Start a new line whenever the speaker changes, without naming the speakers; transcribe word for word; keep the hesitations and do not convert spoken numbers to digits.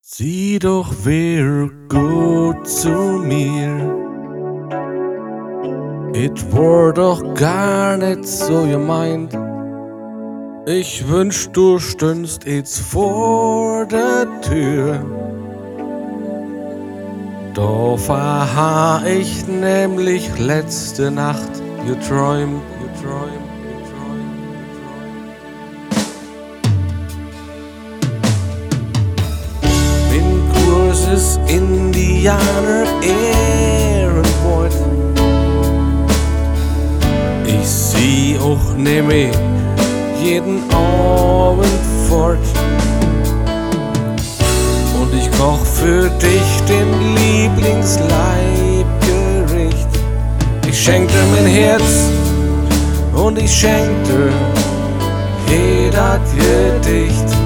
Sieh doch, wer gut zu mir. It war doch gar nicht so gemeint. Ich wünsch, du stündst jetzt vor der Tür. Da verha ich nämlich letzte Nacht geträumt, geträumt, geträumt, geträumt. Bin Kurses Indianer Ehrenwort. Ich sieh auch nimmer jeden Abend fort. Und ich koch für dich den Lieblingsleibgericht. Ich schenk dir mein Herz und ich schenk dir jeder Gedicht.